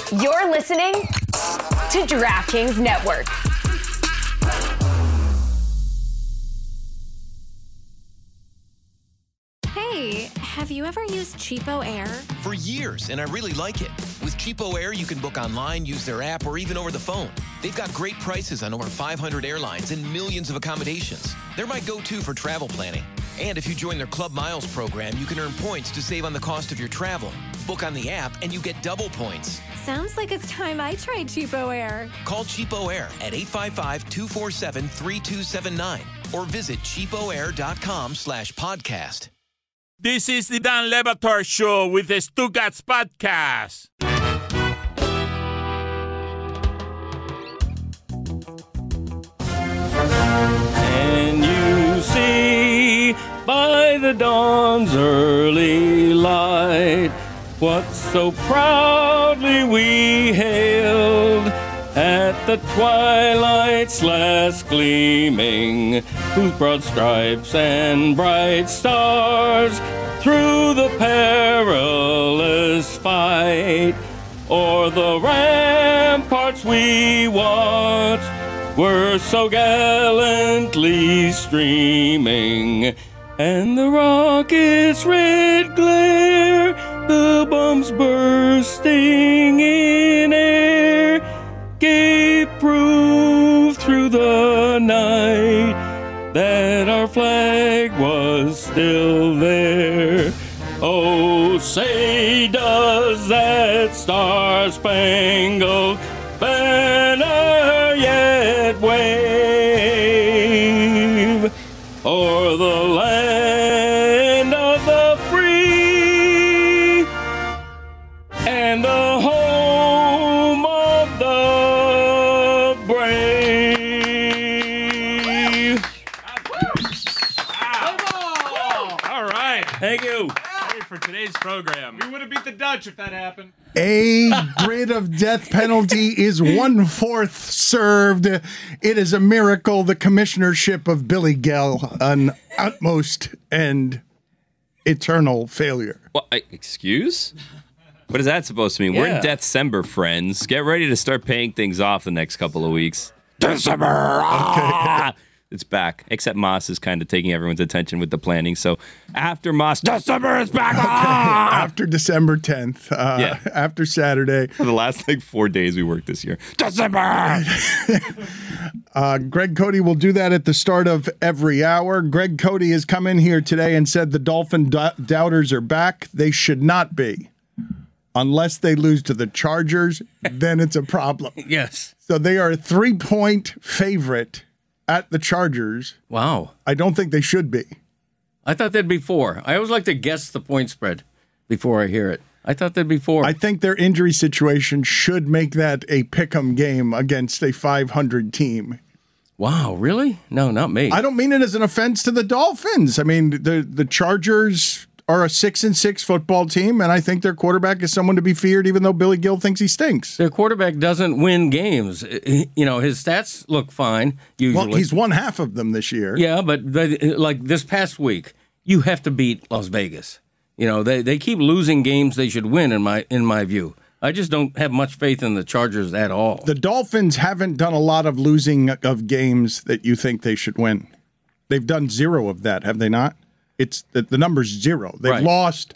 You're listening to DraftKings Network. Hey, have you ever used Cheapo Air? For years, and I really like it. With Cheapo Air, you can book online, use their app, or even over the phone. They've got great prices on over 500 airlines and millions of accommodations. They're my go-to for travel planning. And if you join their Club Miles program, you can earn points to save on the cost of your travel. Book on the app, and you get double points. Sounds like it's time I tried Cheapo Air. Call Cheapo Air at 855-247-3279 or visit cheapoair.com/podcast. This is the Dan Le Batard Show with the Stugats Podcast. And you see by the dawn's early light what so proudly we hailed at the twilight's last gleaming, whose broad stripes and bright stars through the perilous fight o'er the ramparts we watched were so gallantly streaming, and the rocket's red glare, the bombs bursting in air, gave proof through the night that our flag was still there. Oh, say does that star-spangled banner yet wave o'er the land of the free and the home of the brave. All right. Thank you. Ready for today's program. We would have beat the Dutch if that happened. A grid of death penalty is 1/4 served. It is a miracle. The commissionership of Billy Gell, an utmost and eternal failure. Well, excuse? What is that supposed to mean? We're in December, friends. Get ready to start paying things off the next couple of weeks. December! Okay. It's back, except Moss is kind of taking everyone's attention with the planning. So after Moss, December is back! After December 10th, after Saturday. For the last 4 days we worked this year. December! Greg Cody will do that at the start of every hour. Greg Cody has come in here today and said the Dolphin doubters are back. They should not be. Unless they lose to the Chargers, then it's a problem. Yes. So they are a 3-point favorite at the Chargers. Wow. I don't think they should be. I thought there'd be 4. I always like to guess the point spread before I hear it. I thought there'd be 4. I think their injury situation should make that a pick'em game against a 500 team. Wow, really? No, not me. I don't mean it as an offense to the Dolphins. I mean, the Chargers are a 6-6 football team, and I think their quarterback is someone to be feared, even though Billy Gil thinks he stinks. Their quarterback doesn't win games. You know, his stats look fine, usually. Well, he's won half of them this year. Yeah, but like this past week, you have to beat Las Vegas. You know, they keep losing games they should win, in my view. I just don't have much faith in the Chargers at all. The Dolphins haven't done a lot of losing of games that you think they should win. They've done 0 of that, have they not? It's the number's 0. They've lost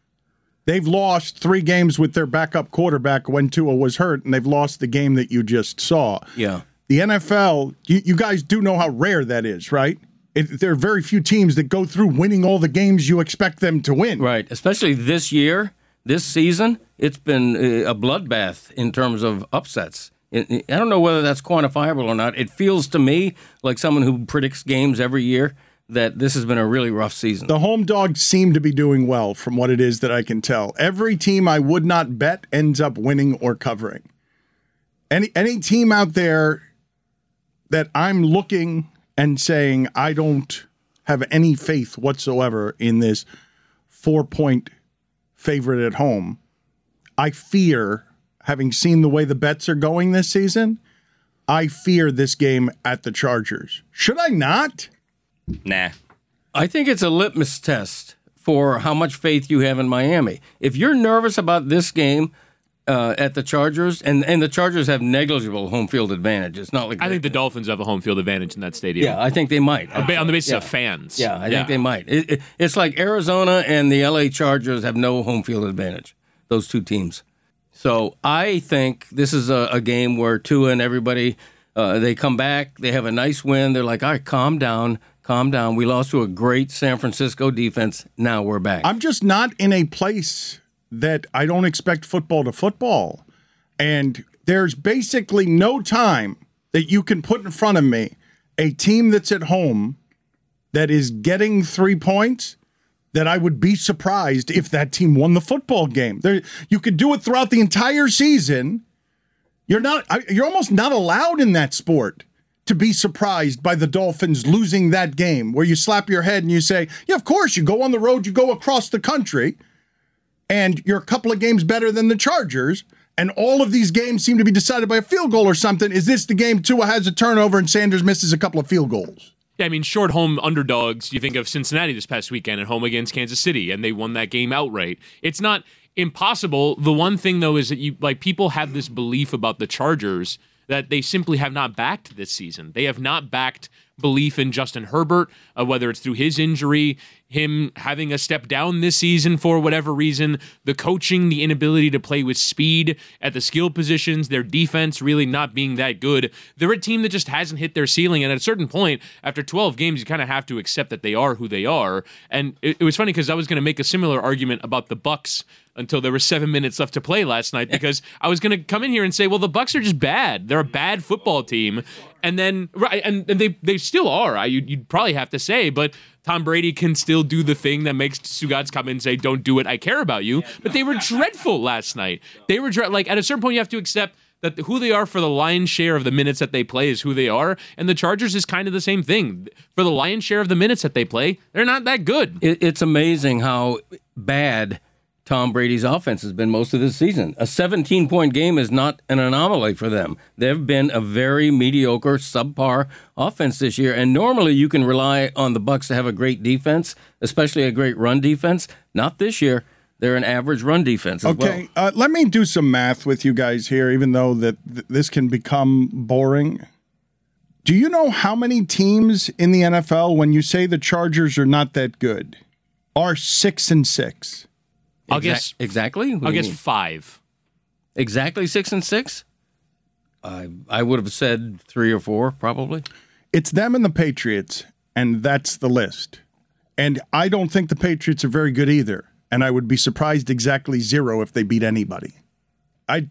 3 games with their backup quarterback when Tua was hurt, and they've lost the game that you just saw. Yeah. The NFL, you guys do know how rare that is, right? There are very few teams that go through winning all the games you expect them to win. Right, especially this year, this season, it's been a bloodbath in terms of upsets. I don't know whether that's quantifiable or not. It feels to me like someone who predicts games every year that this has been a really rough season. The home dogs seem to be doing well from what it is that I can tell. Every team I would not bet ends up winning or covering. Any team out there that I'm looking and saying I don't have any faith whatsoever in this 4-point favorite at home, I fear, having seen the way the bets are going this season, I fear this game at the Chargers. Should I not? Nah. I think it's a litmus test for how much faith you have in Miami. If you're nervous about this game, at the Chargers, and the Chargers have negligible home field advantage. It's not like I think the Dolphins have a home field advantage in that stadium. Yeah, I think they might. On the basis of fans. Yeah, I think they might. It's like Arizona and the LA Chargers have no home field advantage, those two teams. So I think this is a game where Tua and everybody, they come back, they have a nice win. They're like, all right, calm down. We lost to a great San Francisco defense. Now we're back. I'm just not in a place that I don't expect football to football. And there's basically no time that you can put in front of me a team that's at home that is getting 3 points that I would be surprised if that team won the football game. You could do it throughout the entire season. You're almost not allowed in that sport to be surprised by the Dolphins losing that game, where you slap your head and you say, yeah, of course, you go on the road, you go across the country, and you're a couple of games better than the Chargers, and all of these games seem to be decided by a field goal or something. Is this the game Tua has a turnover and Sanders misses a couple of field goals? Yeah, I mean, short home underdogs, you think of Cincinnati this past weekend at home against Kansas City, and they won that game outright. It's not impossible. The one thing, though, is that people have this belief about the Chargers that they simply have not backed this season. They have not backed belief in Justin Herbert, whether it's through his injury, him having a step down this season for whatever reason, the coaching, the inability to play with speed at the skill positions, their defense really not being that good. They're a team that just hasn't hit their ceiling, and at a certain point, after 12 games, you kind of have to accept that they are who they are. And it was funny because I was going to make a similar argument about the Bucs until there were 7 minutes left to play last night, because I was going to come in here and say, well, the Bucs are just bad. They're a bad football team. And then, right, and they still are, you'd probably have to say, but Tom Brady can still do the thing that makes Sugats come in and say, don't do it, I care about you. But they were dreadful last night. They were, like, at a certain point, you have to accept that who they are for the lion's share of the minutes that they play is who they are. And the Chargers is kind of the same thing. For the lion's share of the minutes that they play, they're not that good. It's amazing how bad Tom Brady's offense has been most of this season. A 17-point game is not an anomaly for them. They've been a very mediocre, subpar offense this year, and normally you can rely on the Bucs to have a great defense, especially a great run defense. Not this year. They're an average run defense as well. Okay, let me do some math with you guys here, even though this can become boring. Do you know how many teams in the NFL, when you say the Chargers are not that good, are 6-6? I'll guess exactly. I'll guess 5. Exactly 6-6. I would have said 3 or 4, probably. It's them and the Patriots, and that's the list. And I don't think the Patriots are very good either. And I would be surprised exactly 0 if they beat anybody. I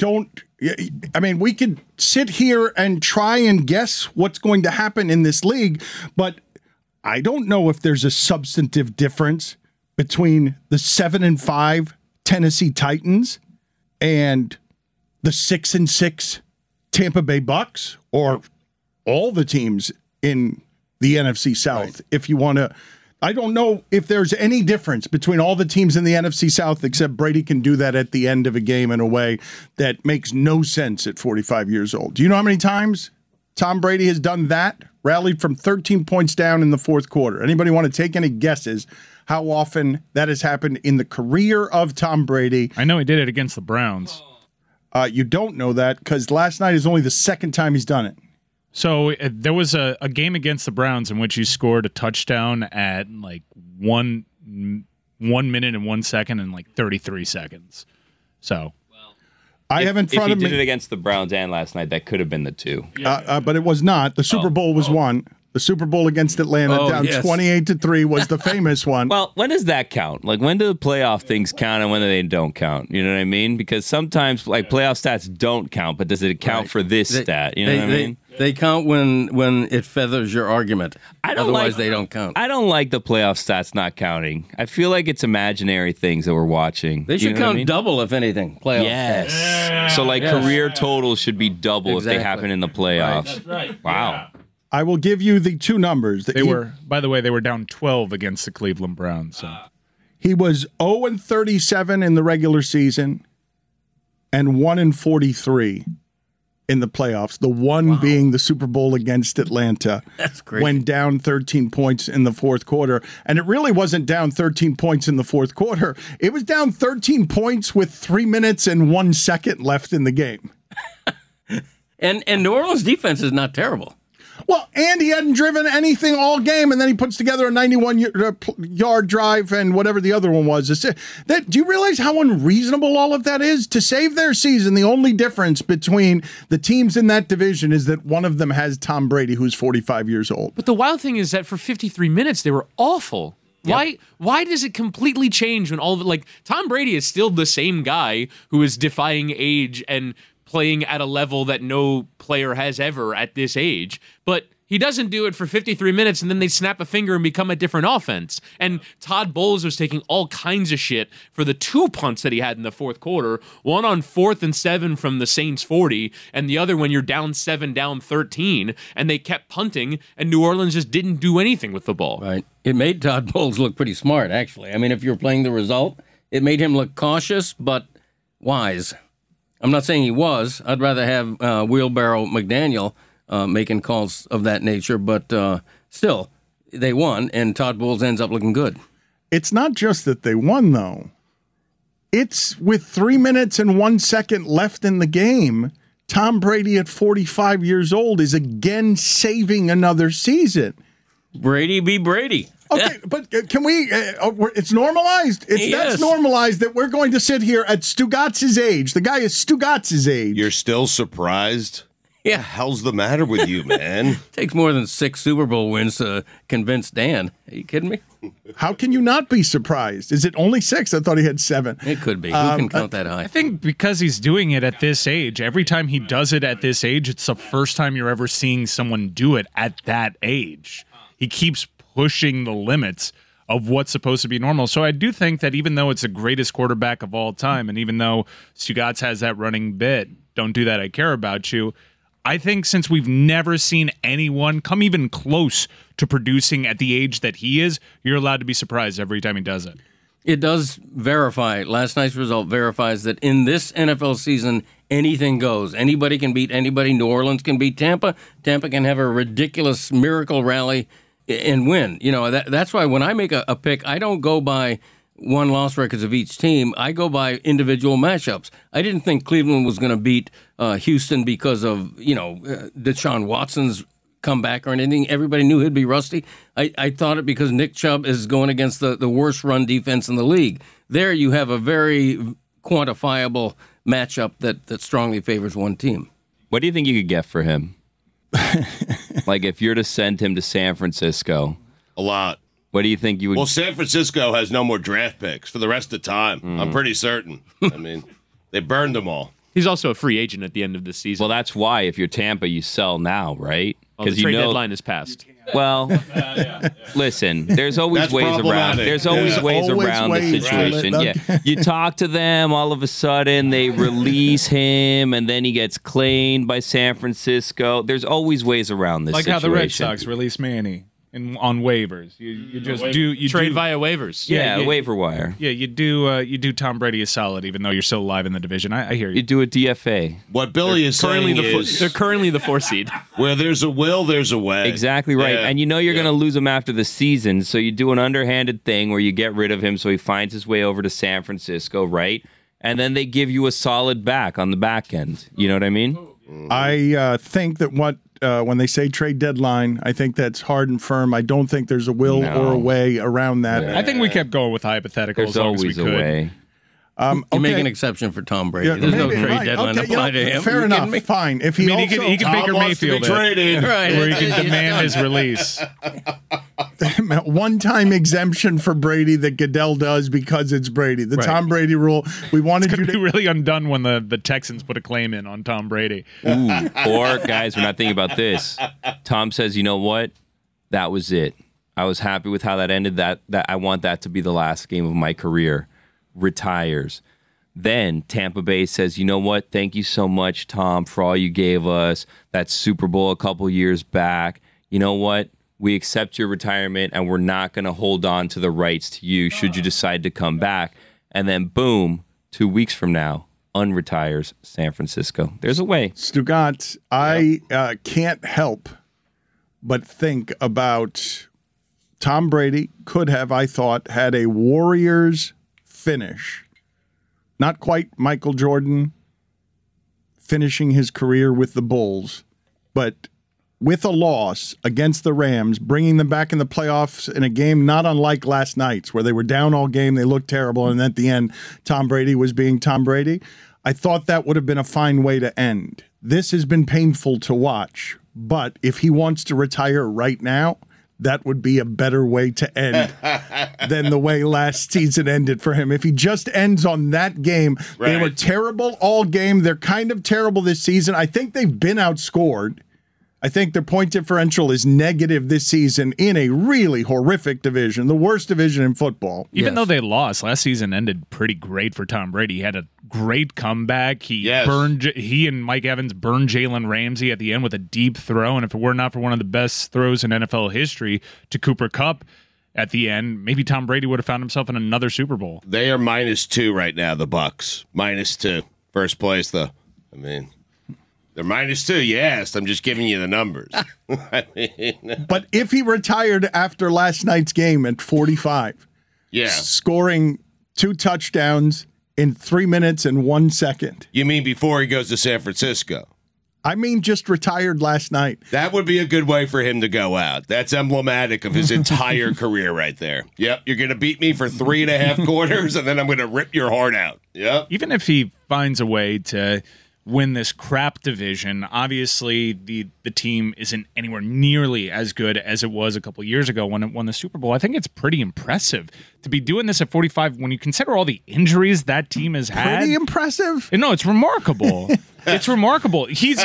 mean, we could sit here and try and guess what's going to happen in this league, but I don't know if there's a substantive difference between the 7-5 Tennessee Titans and the 6-6 Tampa Bay Bucks, or all the teams in the NFC South. Right. If you want to, I don't know if there's any difference between all the teams in the NFC South, except Brady can do that at the end of a game in a way that makes no sense at 45 years old. Do you know how many times Tom Brady has done that? Rallied from 13 points down in the fourth quarter. Anybody want to take any guesses how often that has happened in the career of Tom Brady? I know he did it against the Browns. You don't know that because last night is only the second time he's done it. So there was a game against the Browns in which he scored a touchdown at like 1 minute and 1 second and like 33 seconds. So I have in front of me. If he did it against the Browns and last night, that could have been the 2. But it was not. The Super Bowl was one. The Super Bowl against Atlanta down 28-3 was the famous one. Well, when does that count? Like, when do the playoff things count and when do they don't count? You know what I mean? Because sometimes, like, playoff stats don't count, but does it count for this stat? You know what I mean? They count when it feathers your argument. Otherwise, they don't count. I don't like the playoff stats not counting. I feel like it's imaginary things that we're watching. They should count double, if anything, playoff Yes. stats. So, like, career totals should be double if they happen in the playoffs. Right. Wow. Yeah. I will give you the 2 numbers. They were, by the way, they were down 12 against the Cleveland Browns. So. He was 0-37 in the regular season and 1-43 in the playoffs, the one being the Super Bowl against Atlanta. That's great. When down 13 points in the fourth quarter. And it really wasn't down 13 points in the fourth quarter. It was down 13 points with 3 minutes and 1 second left in the game. And New Orleans defense is not terrible. Well, and he hadn't driven anything all game, and then he puts together a 91-yard drive and whatever the other one was. Do you realize how unreasonable all of that is? To save their season, the only difference between the teams in that division is that one of them has Tom Brady, who's 45 years old. But the wild thing is that for 53 minutes, they were awful. Yep. Why does it completely change when all of it, like, Tom Brady is still the same guy who is defying age and playing at a level that no player has ever at this age, but he doesn't do it for 53 minutes and then they snap a finger and become a different offense. And Todd Bowles was taking all kinds of shit for the 2 punts that he had in the fourth quarter, one on 4th and 7 from the Saints 40, and the other when you're down 7, down 13, and they kept punting, and New Orleans just didn't do anything with the ball. Right. It made Todd Bowles look pretty smart, actually. I mean, if you're playing the result, it made him look cautious but wise. I'm not saying he was. I'd rather have Wheelbarrow McDaniel making calls of that nature, but still, they won, and Todd Bowles ends up looking good. It's not just that they won, though. It's with 3 minutes and 1 second left in the game, Tom Brady at 45 years old is again saving another season. Brady be Brady. Okay, but can we? It's normalized. That's normalized that we're going to sit here at Stugatz's age. The guy is Stugatz's age. You're still surprised? Yeah. What the hell's the matter with you, man? Takes more than 6 Super Bowl wins to convince Dan. Are you kidding me? How can you not be surprised? Is it only 6? I thought he had 7. It could be. Who can count that high? I think because he's doing it at this age, every time he does it at this age, it's the first time you're ever seeing someone do it at that age. He keeps pushing the limits of what's supposed to be normal. So I do think that even though it's the greatest quarterback of all time, and even though Stugatz has that running bit, don't do that, I care about you, I think since we've never seen anyone come even close to producing at the age that he is, you're allowed to be surprised every time he does it. It does verify, last night's result verifies that in this NFL season, anything goes. Anybody can beat anybody. New Orleans can beat Tampa. Tampa can have a ridiculous miracle rally and win. You know, that's why when I make a pick, I don't go by won-loss records of each team. I go by individual matchups. I didn't think Cleveland was going to beat Houston because of, Deshaun Watson's comeback or anything. Everybody knew he'd be rusty. I thought it because Nick Chubb is going against the worst run defense in the league. There you have a very quantifiable matchup that strongly favors one team. What do you think you could get for him? Like if you're to send him to San Francisco. A lot. What do you think you would... Well, San Francisco has no more draft picks for the rest of the time. I'm pretty certain. I mean, they burned them all. He's also a free agent at the end of the season. Well, that's why if you're Tampa, you sell now, right? Because the trade deadline is passed. Well, listen, there's always ways around. There's always ways around the situation. Right. Yeah, you talk to them. All of a sudden, they release him, and then he gets claimed by San Francisco. There's always ways around this. Like situation. how the Red Sox release Manny on waivers. You just trade via waivers. Yeah, waiver wire. Yeah, you do Tom Brady a solid, even though you're still alive in the division. I hear you. You do a DFA. What Billy is saying is they're currently the 4 seed. Where there's a will, there's a way. Exactly right. Yeah. And you know you're going to lose him after the season, so you do an underhanded thing where you get rid of him so he finds his way over to San Francisco, right? And then they give you a solid back on the back end. You know what I mean? I think that when they say trade deadline, I think that's hard and firm. I don't think there's a will or a way around that. I think we kept going with hypotheticals. There's as long always as we a could. way. You make an exception for Tom Brady. Yeah, There's no maybe, trade right. deadline Okay, applied to him. Fair You enough. kidding me? Fine. If he I mean, also he can Baker wants to be Mayfield it, traded. Right. where he can demand his release. one-time exemption for Brady that Goodell does because it's Brady. The Right. Tom Brady rule. We wanted It's you going to to be really undone when the Texans put a claim in on Tom Brady. Ooh. Or, guys, we're not thinking about this. Tom says, you know what? That was it. I was happy with how that ended. That I want that to be the last game of my career. Retires. Then Tampa Bay says, you know what? Thank you so much, Tom, for all you gave us. That Super Bowl a couple years back. You know what? We accept your retirement, and we're not going to hold on to the rights to you should you decide to come back. And then, boom, 2 weeks from now, unretires San Francisco. There's a way. Stugat, I can't help but think about Tom Brady could have, I thought, had a Warriors finish. Not quite Michael Jordan finishing his career with the Bulls, but with a loss against the Rams, bringing them back in the playoffs in a game not unlike last night's, where they were down all game, they looked terrible, and at the end, Tom Brady was being Tom Brady. I thought that would have been a fine way to end. This has been painful to watch, but if he wants to retire right now, that would be a better way to end than the way last season ended for him. If he just ends on that game, They were terrible all game. They're kind of terrible this season. I think they've been outscored. I think their point differential is negative this season in a really horrific division, the worst division in football. Even though they lost, last season ended pretty great for Tom Brady. He had a great comeback. He and Mike Evans burned Jalen Ramsey at the end with a deep throw, and if it were not for one of the best throws in NFL history to Cooper Kupp at the end, maybe Tom Brady would have found himself in another Super Bowl. They are -2 right now, the Bucs. -2. First place, though. I mean, they're -2. You asked. I'm just giving you the numbers. I mean, but if he retired after last night's game at 45, scoring 2 touchdowns in 3 minutes and 1 second. You mean before he goes to San Francisco? I mean just retired last night. That would be a good way for him to go out. That's emblematic of his entire career right there. Yep, you're going to beat me for 3.5 quarters, and then I'm going to rip your heart out. Yep. Even if he finds a way to win this crap division, obviously the team isn't anywhere nearly as good as it was a couple years ago when it won the Super Bowl. I think it's pretty impressive to be doing this at 45 when you consider all the injuries that team has had. Pretty impressive? No, it's remarkable. It's remarkable.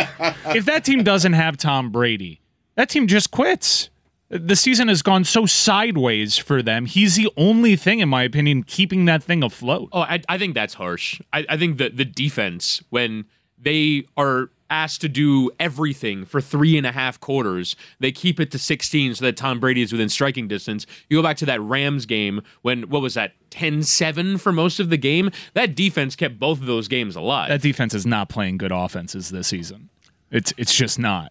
If that team doesn't have Tom Brady, that team just quits. The season has gone so sideways for them. He's the only thing, in my opinion, keeping that thing afloat. Oh, I think that's harsh. I think that the defense, when they are asked to do everything for 3.5 quarters, they keep it to 16 so that Tom Brady is within striking distance. You go back to that Rams game when, what was that, 10-7 for most of the game? That defense kept both of those games alive. That defense is not playing good offenses this season. It's just not.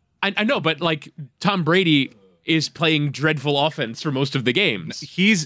I know, but like Tom Brady is playing dreadful offense for most of the games. His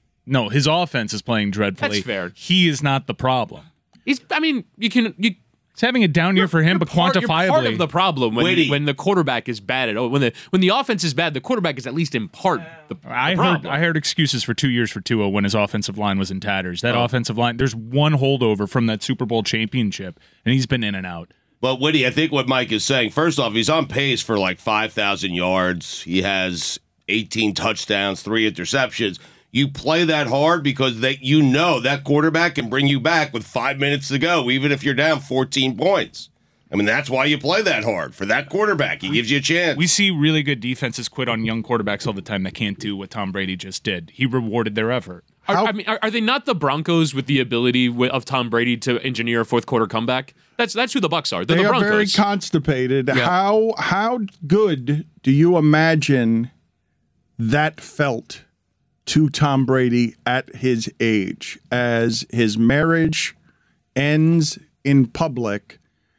offense is playing dreadfully. That's fair. He is not the problem. It's having a down year for him, but quantifiably. You're part of the problem when the quarterback is bad. When the offense is bad, the quarterback is at least in part the problem. I heard excuses for 2 years for Tua when his offensive line was in tatters. That offensive line, there's one holdover from that Super Bowl championship, and he's been in and out. Well, Woody, I think what Mike is saying, first off, he's on pace for like 5,000 yards. He has 18 touchdowns, 3 interceptions. You play that hard because that quarterback can bring you back with 5 minutes to go, even if you're down 14 points. I mean, that's why you play that hard, for that quarterback. He gives you a chance. We see really good defenses quit on young quarterbacks all the time that can't do what Tom Brady just did. He rewarded their effort. Are they not the Broncos with the ability of Tom Brady to engineer a fourth quarter comeback? That's who the Bucs are. They're the Broncos. They are very constipated. Yeah. How good do you imagine that felt to Tom Brady at his age as his marriage ends in public,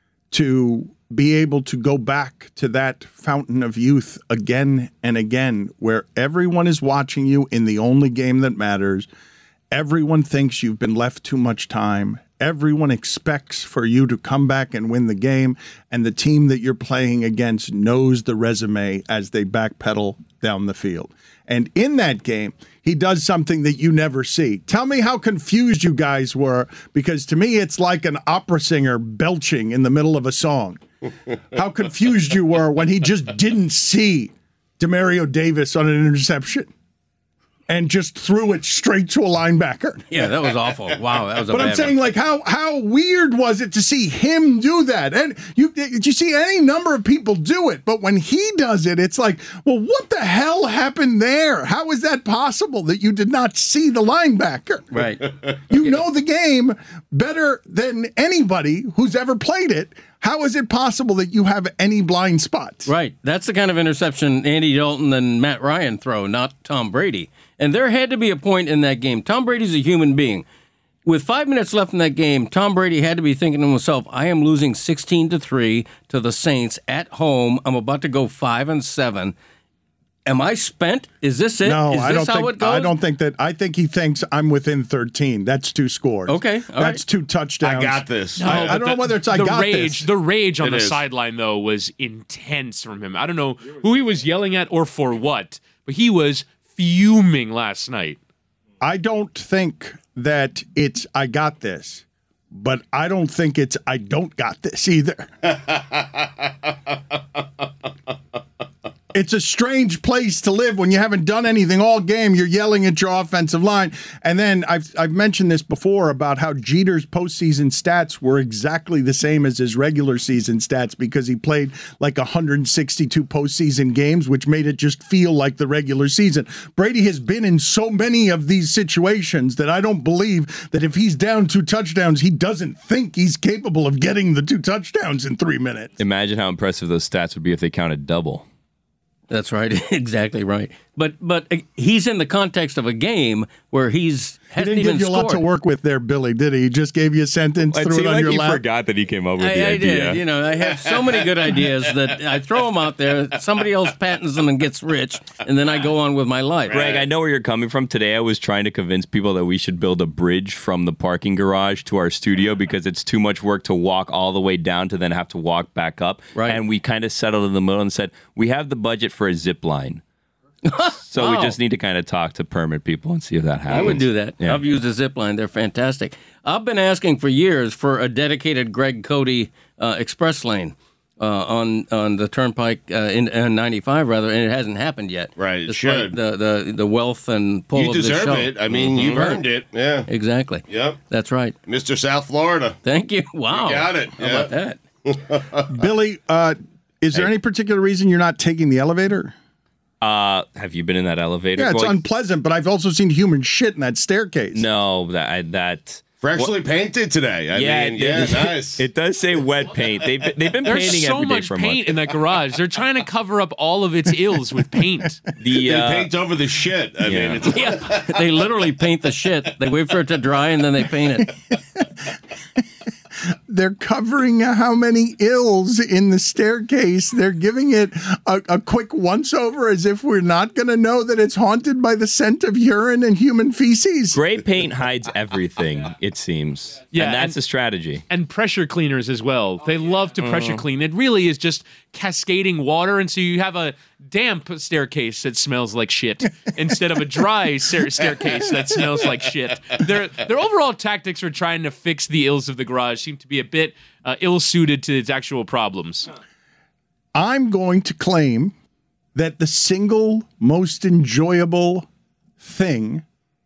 to be able to go back to that fountain of youth again and again, where everyone is watching you in the only game that matters. Everyone thinks you've been left too much time. Everyone expects for you to come back and win the game, and the team that you're playing against knows the resume as they backpedal down the field. And in that game, he does something that you never see. Tell me how confused you guys were, because to me, it's like an opera singer belching in the middle of a song. How confused you were when he just didn't see Demario Davis on an interception and just threw it straight to a linebacker. Yeah, that was awful. Wow, that was a But bad I'm saying, one. like, how weird was it to see him do that? And you see any number of people do it, but when he does it, it's like, well, what the hell happened there? How is that possible that you did not see the linebacker? Right. You know the game better than anybody who's ever played it. How is it possible that you have any blind spots? Right. That's the kind of interception Andy Dalton and Matt Ryan throw, not Tom Brady. And there had to be a point in that game. Tom Brady's a human being. With 5 minutes left in that game, Tom Brady had to be thinking to himself, I am losing 16-3 to the Saints at home. I'm about to go 5-7. Am I spent? Is this it? No, Is this I don't how think. it goes? I don't think that. I think he thinks I'm within 13. That's 2 scores. Okay, all right. That's 2 touchdowns. I got this. I don't know whether it's I got this. The rage on It the is. sideline, though, was intense from him. I don't know who he was yelling at or for what, but he was fuming last night. I don't think that it's I got this, but I don't think it's I don't got this either. It's a strange place to live when you haven't done anything all game. You're yelling at your offensive line. And then I've mentioned this before about how Jeter's postseason stats were exactly the same as his regular season stats because he played like 162 postseason games, which made it just feel like the regular season. Brady has been in so many of these situations that I don't believe that if he's down 2 touchdowns, he doesn't think he's capable of getting the 2 touchdowns in 3 minutes. Imagine how impressive those stats would be if they counted double. That's right. Exactly right. But he's in the context of a game where he didn't give you a lot to work with there, Billy, did he? He just gave you a sentence, It threw it seemed on like your he lap. forgot that he came up with the I idea. did. I have so many good ideas that I throw them out there. Somebody else patents them and gets rich, and then I go on with my life. Greg, I know where you're coming from. Today I was trying to convince people that we should build a bridge from the parking garage to our studio because it's too much work to walk all the way down to then have to walk back up. Right. And we kind of settled in the middle and said, we have the budget for a zip line. So we just need to kind of talk to permit people and see if that happens. I would do that. Yeah. I've used the zip line. They're fantastic. I've been asking for years for a dedicated Greg Cody express lane on the Turnpike in 95, rather, and it hasn't happened yet. Right, it Despite should. The wealth and pull You of this deserve show. it. I mean, you've Right. earned it. Yeah. Exactly. Yep. That's right. Mr. South Florida. Thank you. Wow. You got it. How Yeah. about that? Billy, is there any particular reason you're not taking the elevator? Have you been in that elevator? Yeah, it's Well, unpleasant, but I've also seen human shit in that staircase. No, that Freshly painted today. I mean, nice. It does say wet paint. They've been There's painting so every day much for paint months. in that garage. They're trying to cover up all of its ills with paint. They paint over the shit. I mean, it's They literally paint the shit. They wait for it to dry and then they paint it. They're covering how many ills in the staircase. They're giving it a quick once-over as if we're not going to know that it's haunted by the scent of urine and human feces. Gray paint hides everything, it seems. Yeah, and that's a strategy. And pressure cleaners as well. They love to pressure clean. It really is just cascading water, and so you have a damp staircase that smells like shit instead of a dry staircase that smells like shit. Their overall tactics for trying to fix the ills of the garage seem to be a bit ill-suited to its actual problems. I'm going to claim that the single most enjoyable thing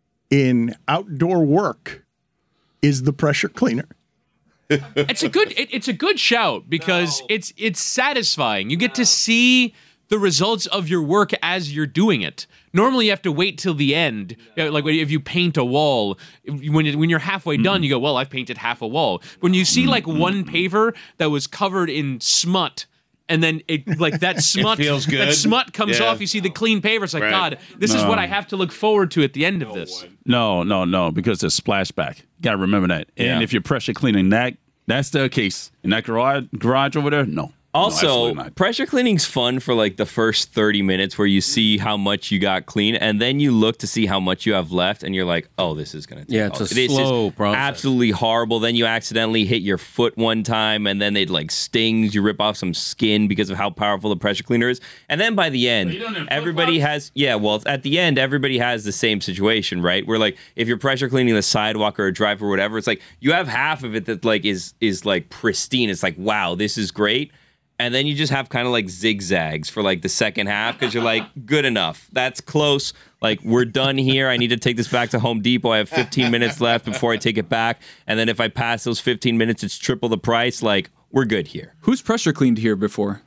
in outdoor work is the pressure cleaner. It's a good shout because it's satisfying. You get to see the results of your work as you're doing it. Normally, you have to wait till the end. Like if you paint a wall, when you're halfway done, you go, "Well, I've painted half a wall." When you see like one paver that was covered in smut, and then that smut feels good. that smut comes Yeah. off, you see the clean paver. It's like, Right. God, this is what I have to look forward to at the end of this. No, because there's splashback. Got to remember that. And Yeah. if you're pressure cleaning that's the case. In that garage over there, no. Also, absolutely not. pressure cleaning's fun for like the first 30 minutes where you see how much you got clean, and then you look to see how much you have left, and you're like, oh, this is going to take Yeah, it's a this is slow process. absolutely horrible. Then you accidentally hit your foot one time, and then it like stings. You rip off some skin because of how powerful the pressure cleaner is. And then by the end, everybody has, at the end, everybody has the same situation, right? Where like, if you're pressure cleaning the sidewalk or a drive or whatever, it's like, you have half of it that like is like pristine. It's like, wow, this is great. And then you just have kind of like zigzags for like the second half because you're like, good enough. That's close. Like, we're done here. I need to take this back to Home Depot. I have 15 minutes left before I take it back. And then if I pass those 15 minutes, it's triple the price. Like, we're good here. Who's pressure cleaned here before?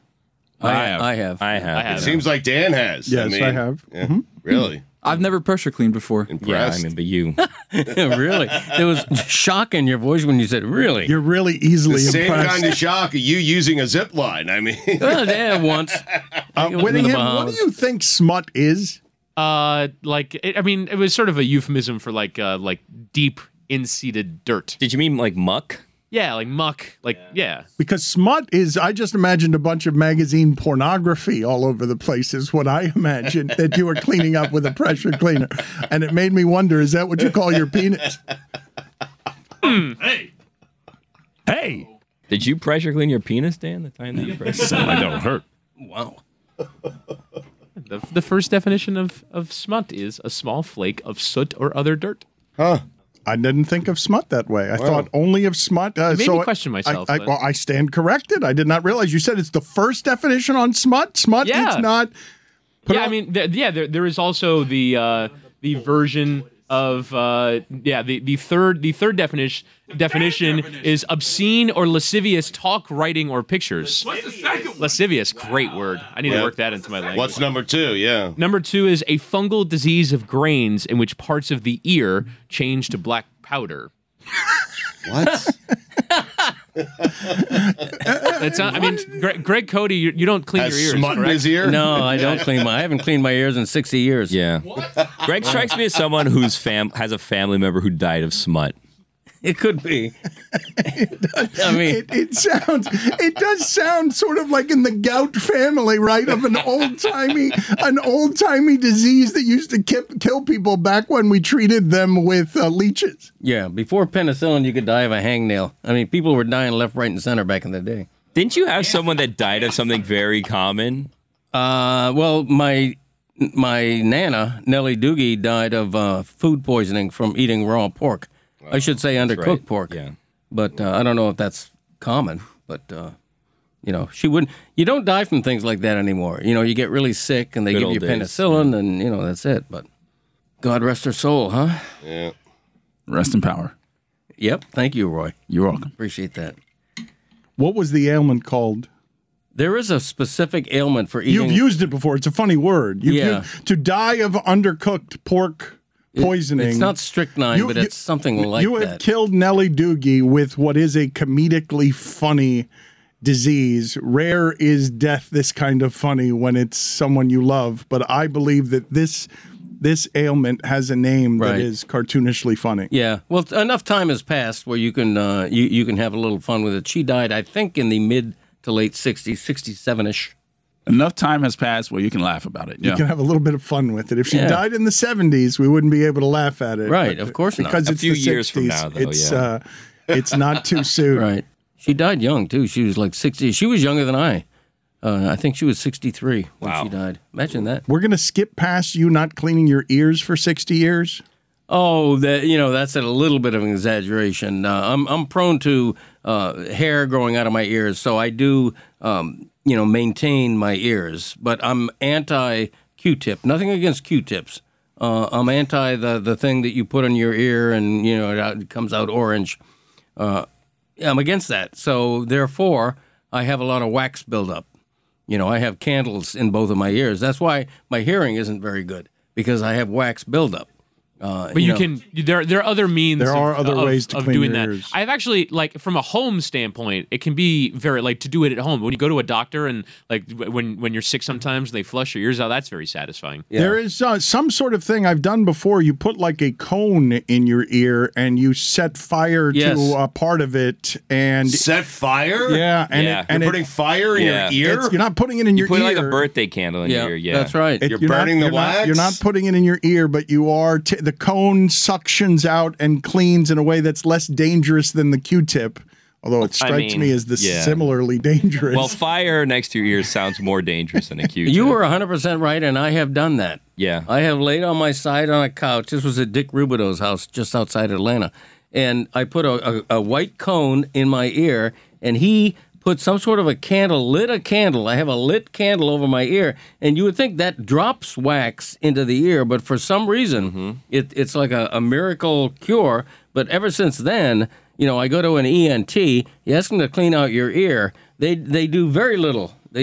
I have. It seems like Dan has. Yes, I have. Yeah, really. I've never pressure cleaned before. Impressed. Yeah, I mean, but you. Really? There was shock in your voice when you said, really? You're really easily The same impressed. kind of shock of you using a zip line. I mean, Well, yeah, once. Whittingham, what do you think smut is? It was sort of a euphemism for like deep in-seeded dirt. Did you mean like muck? Yeah, like muck. Like, yeah. Because smut is, I just imagined a bunch of magazine pornography all over the place is what I imagined that you were cleaning up with a pressure cleaner. And it made me wonder, is that what you call your penis? Hey. Did you pressure clean your penis, Dan? The time that you pressure Something like that would hurt. Wow. The first definition of smut is a small flake of soot or other dirt. Huh. I didn't think of smut that way. I thought only of smut. It made me question myself. Well, I stand corrected. I did not realize. You said it's the first definition on smut. Smut, Yeah. it's not. Yeah, I mean, there is also the version of the third definition is obscene or lascivious talk, writing, or pictures. What's the second? Lascivious, great word. I need to work that into my language. What's number 2? Yeah. Number 2 is a fungal disease of grains in which parts of the ear change to black powder. What? I mean, Greg Cody, you don't clean Has your ears, smut in correct? his ear? No, I don't I haven't cleaned my ears in 60 years. Yeah. Greg strikes me as someone whose has a family member who died of smut. It could be. I mean, it does sound sort of like in the gout family, right? Of an old timey disease that used to kill people back when we treated them with leeches. yeah, before penicillin, you could die of a hangnail. I mean, people were dying left, right, and center back in the day. Didn't you have someone that died of something very common? Well, my nana, Nellie Doogie, died of food poisoning from eating raw pork. I should say undercooked right. pork. Yeah. But I don't know if that's common. But, she wouldn't. You don't die from things like that anymore. You get really sick and they Good give old you days. penicillin and, that's it. But God rest her soul, huh? Yeah. Rest in power. Yep. Thank you, Roy. You're welcome. Appreciate that. What was the ailment called? There is a specific ailment for eating. You've used it before. It's a funny word. To die of undercooked pork poisoning. It's not strychnine, but it's something like that. You have killed Nellie Doogie with what is a comedically funny disease. Rare is death this kind of funny when it's someone you love, but I believe that this ailment has a name that is cartoonishly funny. Yeah. Well, enough time has passed where you can you can have a little fun with it. She died, I think, in the mid to late 60s, 67-ish. Enough time has passed where you can laugh about it. You can have a little bit of fun with it. If she died in the 70s, we wouldn't be able to laugh at it. Right, of course not. Because A it's few the years 60s, from now, though, it's not too soon. Right. She died young, too. She was like 60. She was younger than I. I think she was 63 when she died. Imagine that. We're going to skip past you not cleaning your ears for 60 years? Oh, that's a little bit of an exaggeration. I'm prone to hair growing out of my ears, so I do maintain my ears. But I'm anti Q-tip. Nothing against Q-tips. I'm anti the thing that you put in your ear and it comes out orange. I'm against that. So therefore, I have a lot of wax buildup. I have candles in both of my ears. That's why my hearing isn't very good, because I have wax buildup. But there are other means. There are other ways to clean doing your that. ears. I've actually, from a home standpoint, it can be very to do it at home. When you go to a doctor and when you're sick, sometimes they flush your ears out. That's very satisfying. Yeah. There is some sort of thing I've done before. You put like a cone in your ear and you set fire to a part of it and set fire. Yeah, and you're putting fire in your ear. You're not putting it in your put ear. like a birthday candle in your ear. Yeah, that's right. You're burning the wax. You're not putting it in your ear, but you are. The cone suctions out and cleans in a way that's less dangerous than the Q-tip, although it strikes me as similarly dangerous. Well, fire next to your ears sounds more dangerous than a Q-tip. You were 100% right, and I have done that. Yeah. I have laid on my side on a couch. This was at Dick Rubido's house just outside Atlanta. And I put a white cone in my ear, and he put some sort of lit a candle. I have a lit candle over my ear, and you would think that drops wax into the ear, but for some reason, it's like a miracle cure. But ever since then, I go to an ENT, you ask them to clean out your ear, they do very little. They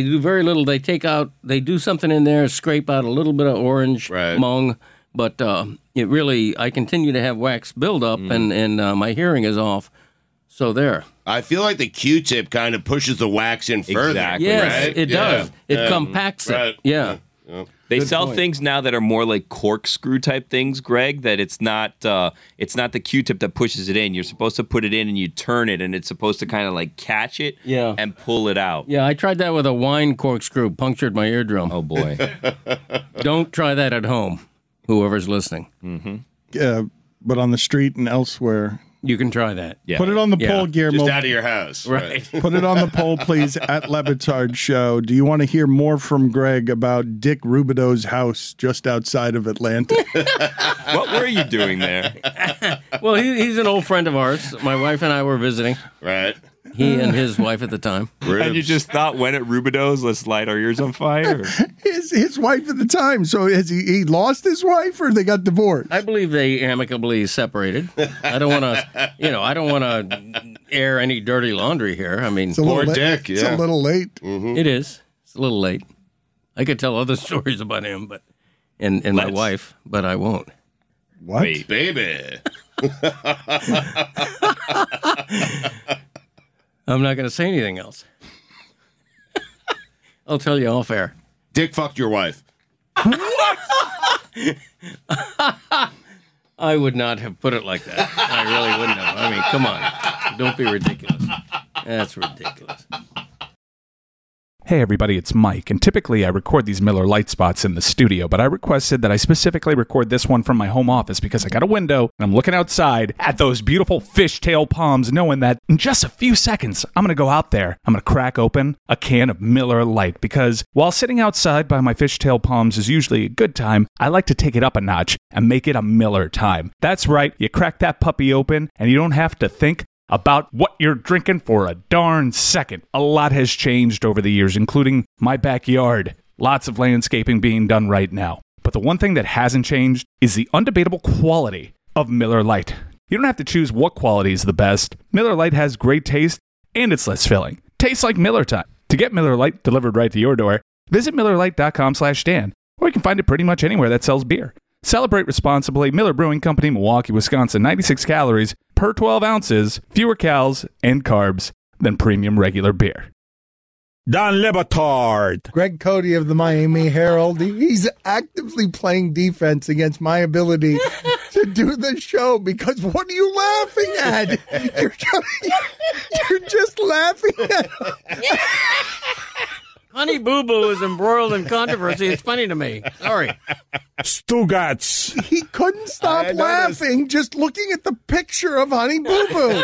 do something in there, scrape out a little bit of orange mung, but I continue to have wax buildup, and my hearing is off. So there. I feel like the Q-tip kind of pushes the wax in further. Exactly. Yes, right? it does. It compacts it. Right. Yeah. They Good sell point. things now that are more like corkscrew type things, Greg, that it's not the Q-tip that pushes it in. You're supposed to put it in and you turn it, and it's supposed to kind of like catch it and pull it out. Yeah, I tried that with a wine corkscrew, punctured my eardrum. Oh, boy. Don't try that at home, whoever's listening. Mm-hmm. But on the street and elsewhere. You can try that. Yeah. Put it on the poll, Guillermo. Just out of your house. Right. Put it on the poll, please, at Le Batard Show. Do you want to hear more from Greg about Dick Rubido's house just outside of Atlanta? What were you doing there? Well, he's an old friend of ours. My wife and I were visiting. Right. He and his wife at the time. And you just thought, when at Rubido's, let's light our ears on fire? His wife at the time. So has he lost his wife or they got divorced? I believe they amicably separated. I don't want to air any dirty laundry here. I mean, It's a little Poor late. Dick, It's yeah. a little late. It is. It's a little late. I could tell other stories about him, but and my wife, but I won't. What? Wait. Baby. I'm not going to say anything else. I'll tell you off air. Dick fucked your wife. I would not have put it like that. I really wouldn't have. I mean, come on. Don't be ridiculous. That's ridiculous. Hey everybody, it's Mike, and typically I record these Miller Lite spots in the studio, but I requested that I specifically record this one from my home office because I got a window and I'm looking outside at those beautiful fishtail palms, knowing that in just a few seconds I'm going to go out there, I'm going to crack open a can of Miller Lite, because while sitting outside by my fishtail palms is usually a good time, I like to take it up a notch and make it a Miller time. That's right, you crack that puppy open and you don't have to think about what you're drinking for a darn second. A lot has changed over the years, including my backyard. Lots of landscaping being done right now. But the one thing that hasn't changed is the undebatable quality of Miller Lite. You don't have to choose what quality is the best. Miller Lite has great taste, and it's less filling. Tastes like Miller time. To get Miller Lite delivered right to your door, visit MillerLite.com/Dan, or you can find it pretty much anywhere that sells beer. Celebrate responsibly. Miller Brewing Company, Milwaukee, Wisconsin. 96 calories per 12 ounces, fewer calories and carbs than premium regular beer. Dan Le Batard. Greg Cody of the Miami Herald. He's actively playing defense against my ability to do the show, because what are you laughing at? You're just laughing at. Honey Boo Boo is embroiled in controversy. It's funny to me. Sorry. Stugats. He couldn't stop laughing just looking at the picture of Honey Boo Boo.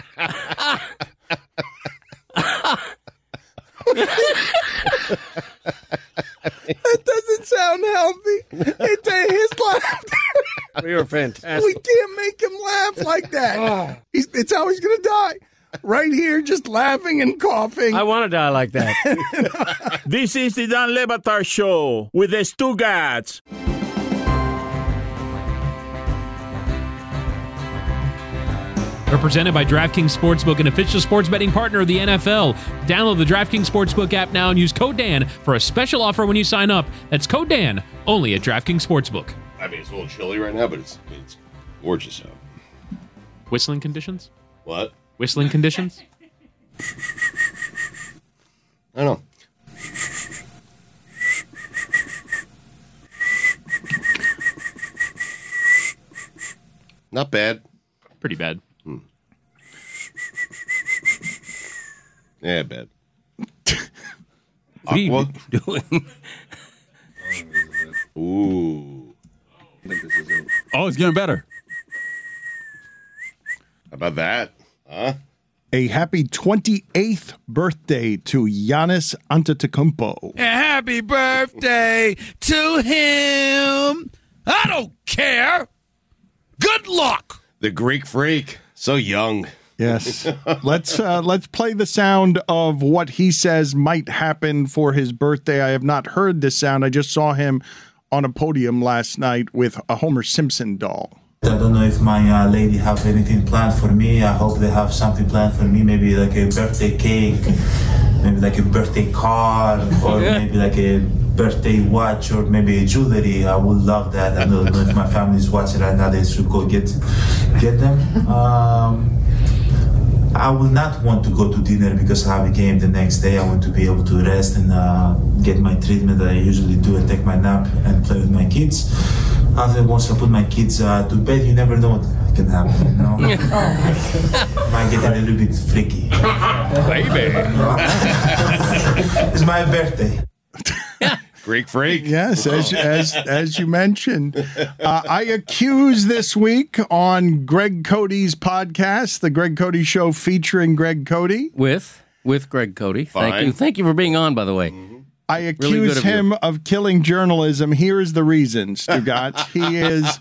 That doesn't sound healthy. It's his laughter. We were fantastic. We can't make him laugh like that. It's how he's going to die. Right here, just laughing and coughing. I want to die like that. This is the Dan Le Batard Show with the Stugats. We're presented by DraftKings Sportsbook, an official sports betting partner of the NFL. Download the DraftKings Sportsbook app now and use code Dan for a special offer when you sign up. That's code Dan, only at DraftKings Sportsbook. I mean, it's a little chilly right now, but it's gorgeous out. Whistling conditions? What? Whistling conditions? I don't know. Not bad. Pretty bad. Yeah, bad. What are you doing? Ooh. Oh, it's getting better. How about that? Huh? A happy 28th birthday to Giannis Antetokounmpo. Happy birthday to him. I don't care. Good luck. The Greek freak. So young. Yes. Let's play the sound of what he says might happen for his birthday. I have not heard this sound. I just saw him on a podium last night with a Homer Simpson doll. I don't know if my lady have anything planned for me. I hope they have something planned for me. Maybe like a birthday cake, maybe like a birthday card, or maybe like a birthday watch, or maybe a jewelry. I would love that. I don't know if my family is watching right now. They should go get them. I will not want to go to dinner because I have a game the next day. I want to be able to rest and get my treatment that I usually do and take my nap and play with my kids. After once I put my kids to bed, you never know what can happen, you know? Might get a little bit freaky. Baby. It's my birthday. Greek freak. Yes, as you mentioned. I accuse this week on Greg Cody's podcast, The Greg Cody Show featuring Greg Cody. With Greg Cody. Fine. Thank you for being on, by the way. I accuse him of killing journalism. Here is the reason, Stugatz. He is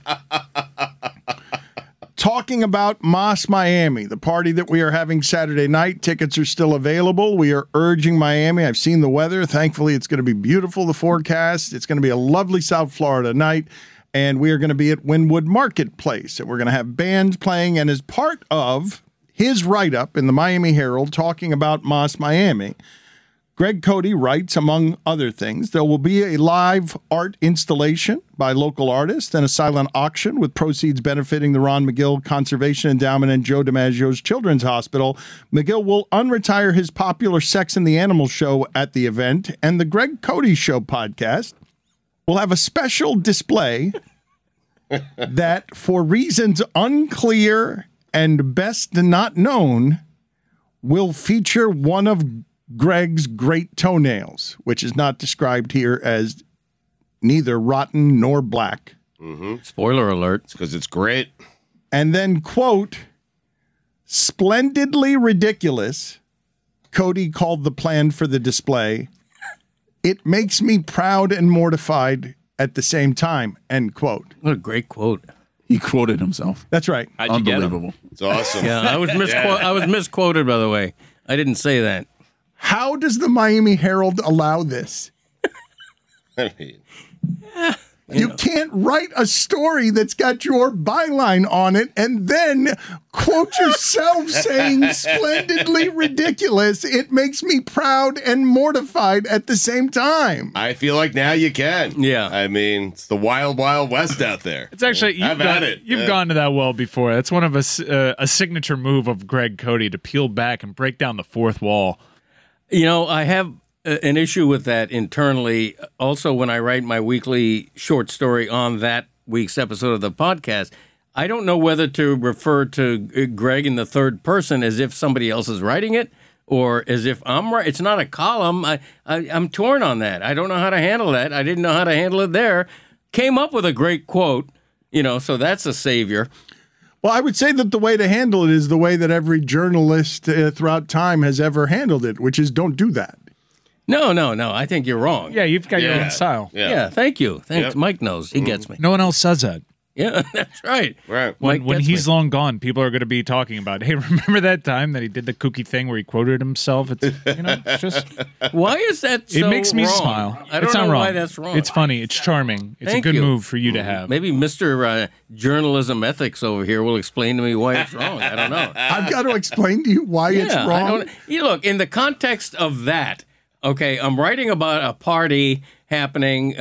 talking about Moss Miami, the party that we are having Saturday night. Tickets are still available. We are urging Miami. I've seen the weather. Thankfully, it's going to be beautiful, the forecast. It's going to be a lovely South Florida night. And we are going to be at Wynwood Marketplace. And we're going to have bands playing. And as part of his write-up in the Miami Herald talking about Moss Miami, Greg Cody writes, among other things, there will be a live art installation by local artists and a silent auction with proceeds benefiting the Ron McGill Conservation Endowment and Joe DiMaggio's Children's Hospital. McGill will unretire his popular Sex and the Animals show at the event, and the Greg Cody Show podcast will have a special display that, for reasons unclear and best not known, will feature one of Greg's great toenails, which is not described here as neither rotten nor black. Mm-hmm. Spoiler alert. It's because it's great. And then, quote, splendidly ridiculous, Cody called the plan for the display. It makes me proud and mortified at the same time, end quote. What a great quote. He quoted himself. That's right. How'd you get him? Unbelievable. It's awesome. Yeah, I was misquoted, by the way. I didn't say that. How does the Miami Herald allow this? I mean, You can't write a story that's got your byline on it and then quote yourself saying splendidly ridiculous. It makes me proud and mortified at the same time. I feel like now you can. Yeah. I mean, it's the wild, wild west out there. It's actually Have at it. You've Yeah. gone to that well before. That's one of a signature move of Greg Cody to peel back and break down the fourth wall. You know, I have an issue with that internally. Also, when I write my weekly short story on that week's episode of the podcast, I don't know whether to refer to Greg in the third person as if somebody else is writing it or as if I'm right. It's not a column. I'm torn on that. I don't know how to handle that. I didn't know how to handle it there. Came up with a great quote, so that's a savior. Well, I would say that the way to handle it is the way that every journalist throughout time has ever handled it, which is don't do that. No. I think you're wrong. Yeah, you've got your own style. Yeah, thank you. Thanks. Yep. Mike knows. He gets me. No one else says that. Yeah, that's right. Right. When gets he's me. long gone, people are going to be talking about, hey, remember that time that he did the kooky thing where he quoted himself? It's, it's just... Why is that so It makes me wrong? smile. I don't it's know not wrong. why that's wrong. It's funny. It's charming. It's Thank a good you. move for you to have. Maybe Mr. Journalism Ethics over here will explain to me why it's wrong. I don't know. I've got to explain to you why it's I wrong. don't. Look, in the context of that, okay, I'm writing about a party happening.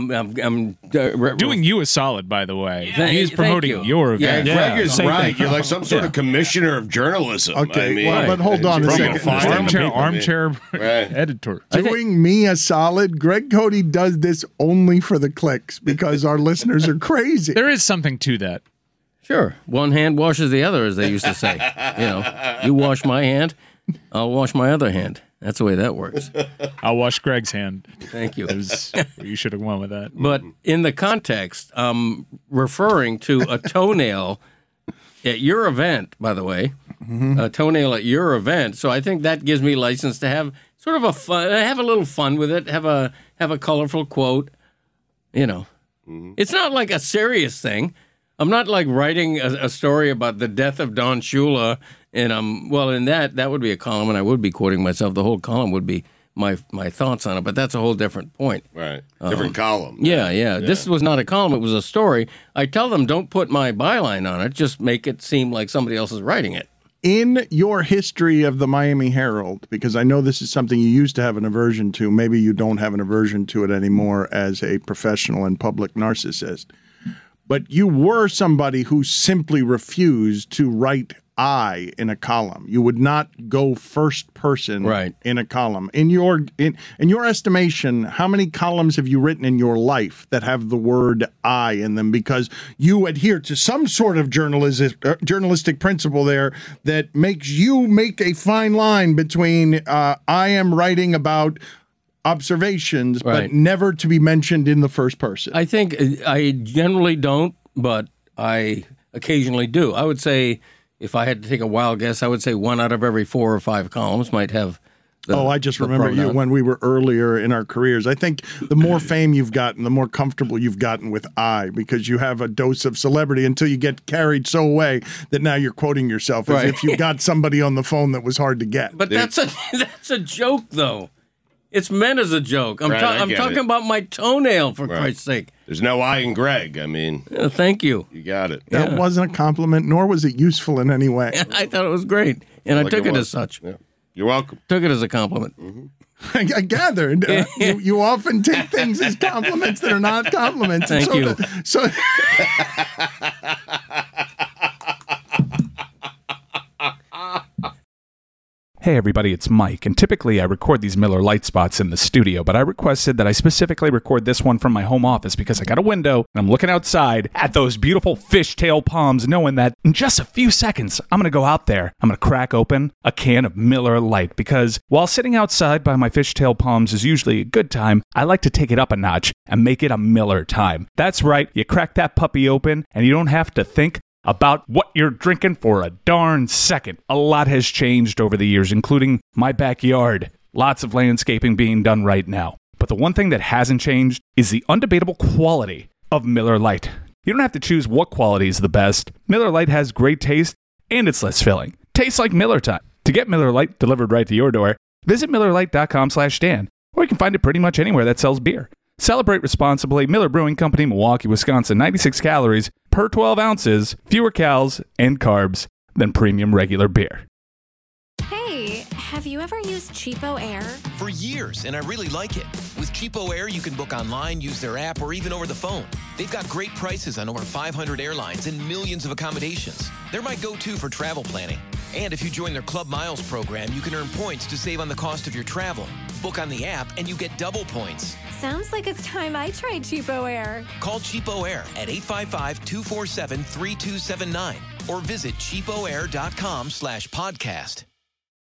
Doing you a solid, by the way. Thank- He's thank promoting you. your Yeah, event. Greg is Same right. thing. You're like some sort of commissioner of journalism. Okay, I mean, well, but hold on a from second. fine Armchair Right. editor. Doing me a solid. Greg Cody does this only for the clicks because our listeners are crazy. There is something to that. Sure, one hand washes the other, as they used to say. You wash my hand, I'll wash my other hand. That's the way that works. I'll wash Greg's hand. Thank you. You should have went with that. But in the context, I'm referring to a toenail at your event, by the way, a toenail at your event. So I think that gives me license to have sort of have a little fun with it, have a colorful quote. It's not like a serious thing. I'm not like writing a story about the death of Don Shula, and in that would be a column, and I would be quoting myself. The whole column would be my thoughts on it, but that's a whole different point. Right. Different column. Yeah. This was not a column. It was a story. I tell them, don't put my byline on it. Just make it seem like somebody else is writing it. In your history of the Miami Herald, because I know this is something you used to have an aversion to, maybe you don't have an aversion to it anymore as a professional and public narcissist, but you were somebody who simply refused to write I in a column. You would not go first person in a column. In your estimation, how many columns have you written in your life that have the word I in them because you adhere to some sort of journalistic principle there that makes you make a fine line between I am writing about observations, but never to be mentioned in the first person? I think I generally don't, but I occasionally do. I would say, if I had to take a wild guess, I would say 1 out of every 4 or 5 columns might have I just remember you when we were earlier in our careers. I think the more fame you've gotten, the more comfortable you've gotten with I, because you have a dose of celebrity until you get carried so away that now you're quoting yourself as if you got somebody on the phone that was hard to get. But that's a joke, though. It's meant as a joke. I'm talking about my toenail, for Christ's sake. There's no I in Greg. I mean, thank you. You got it. That wasn't a compliment, nor was it useful in any way. I thought it was great, and I took it as such. Yeah. You're welcome. Took it as a compliment. I gathered. You often take things as compliments that are not compliments. Thank you. Hey everybody, it's Mike, and typically I record these Miller Lite spots in the studio, but I requested that I specifically record this one from my home office because I got a window and I'm looking outside at those beautiful fishtail palms, knowing that in just a few seconds I'm going to go out there, I'm going to crack open a can of Miller Lite, because while sitting outside by my fishtail palms is usually a good time, I like to take it up a notch and make it a Miller time. That's right, you crack that puppy open and you don't have to think about what you're drinking for a darn second. A lot has changed over the years, including my backyard. Lots of landscaping being done right now. But the one thing that hasn't changed is the undebatable quality of Miller Lite. You don't have to choose what quality is the best. Miller Lite has great taste, and it's less filling. Tastes like Miller time. To get Miller Lite delivered right to your door, visit MillerLite.com/Dan, or you can find it pretty much anywhere that sells beer. Celebrate responsibly. Miller Brewing Company, Milwaukee, Wisconsin. 96 calories per 12 ounces, fewer calories and carbs than premium regular beer. Hey, have you ever used Cheapo Air? For years, and I really like it. With Cheapo Air, you can book online, use their app, or even over the phone. They've got great prices on over 500 airlines and millions of accommodations. They're my go-to for travel planning. And if you join their Club Miles program, you can earn points to save on the cost of your travel. Book on the app and you get double points. Sounds like it's time I tried Cheapo Air. Call Cheapo Air at 855-247-3279 or visit cheapoair.com/podcast.